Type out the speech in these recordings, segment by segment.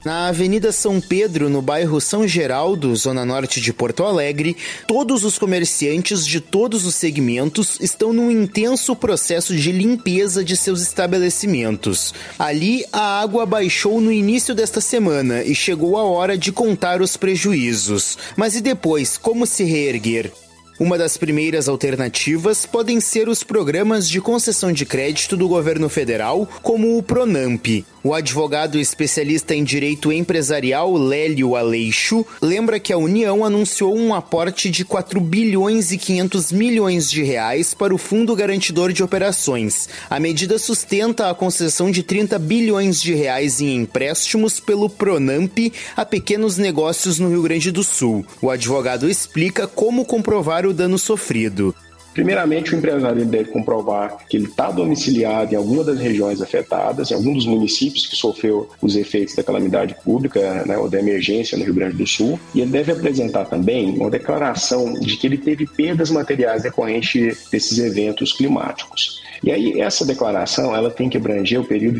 Na Avenida São Pedro, no bairro São Geraldo, zona norte de Porto Alegre, todos os comerciantes de todos os segmentos estão num intenso processo de limpeza de seus estabelecimentos. Ali, a água baixou no início desta semana e chegou a hora de contar os prejuízos. Mas e depois, como se reerguer? Uma das primeiras alternativas podem ser os programas de concessão de crédito do governo federal, como o Pronamp. O advogado especialista em direito empresarial Lélio Aleixo lembra que a União anunciou um aporte de 4 bilhões e 500 milhões de reais para o Fundo Garantidor de Operações. A medida sustenta a concessão de 30 bilhões de reais em empréstimos pelo Pronamp a pequenos negócios no Rio Grande do Sul. O advogado explica como comprovar o dano sofrido. Primeiramente, o empresário deve comprovar que ele está domiciliado em alguma das regiões afetadas, em algum dos municípios que sofreu os efeitos da calamidade pública, ou da emergência no Rio Grande do Sul. E ele deve apresentar também uma declaração de que ele teve perdas materiais decorrentes desses eventos climáticos. E aí, essa declaração ela tem que abranger o período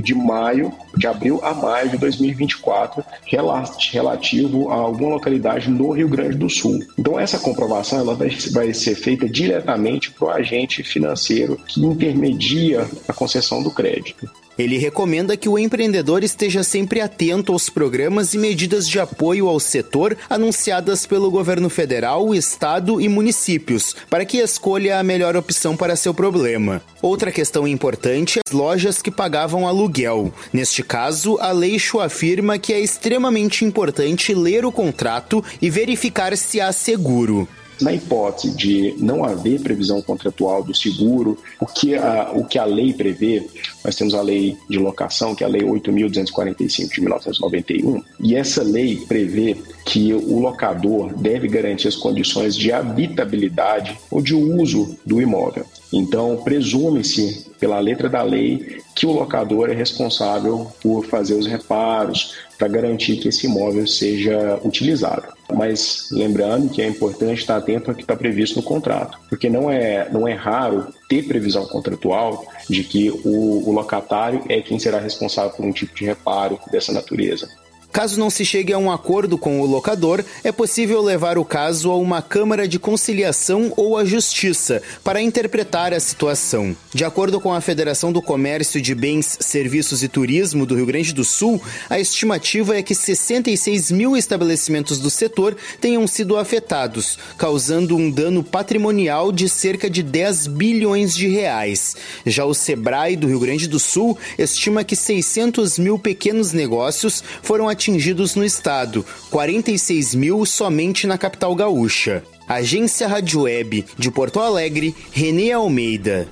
de abril a maio de 2024, relativo a alguma localidade no Rio Grande do Sul. Então, essa comprovação ela vai ser feita diretamente para o agente financeiro que intermedia a concessão do crédito. Ele recomenda que o empreendedor esteja sempre atento aos programas e medidas de apoio ao setor anunciadas pelo governo federal, estado e municípios, para que escolha a melhor opção para seu problema. Outra questão importante é as lojas que pagavam aluguel. Neste caso, Aleixo afirma que é extremamente importante ler o contrato e verificar se há seguro. Na hipótese de não haver previsão contratual do seguro, o que a lei prevê, nós temos a lei de locação, que é a lei 8.245 de 1991, e essa lei prevê que o locador deve garantir as condições de habitabilidade ou de uso do imóvel. Então, presume-se, pela letra da lei, que o locador é responsável por fazer os reparos para garantir que esse imóvel seja utilizado. Mas lembrando que é importante estar atento ao que está previsto no contrato, porque não é raro ter previsão contratual de que o locatário é quem será responsável por um tipo de reparo dessa natureza. Caso não se chegue a um acordo com o locador, é possível levar o caso a uma Câmara de Conciliação ou à Justiça para interpretar a situação. De acordo com a Federação do Comércio de Bens, Serviços e Turismo do Rio Grande do Sul, a estimativa é que 66 mil estabelecimentos do setor tenham sido afetados, causando um dano patrimonial de cerca de 10 bilhões de reais. Já o Sebrae do Rio Grande do Sul estima que 600 mil pequenos negócios foram atingidos no estado, 46 mil somente na capital gaúcha. Agência Rádio Web de Porto Alegre, Renê Almeida.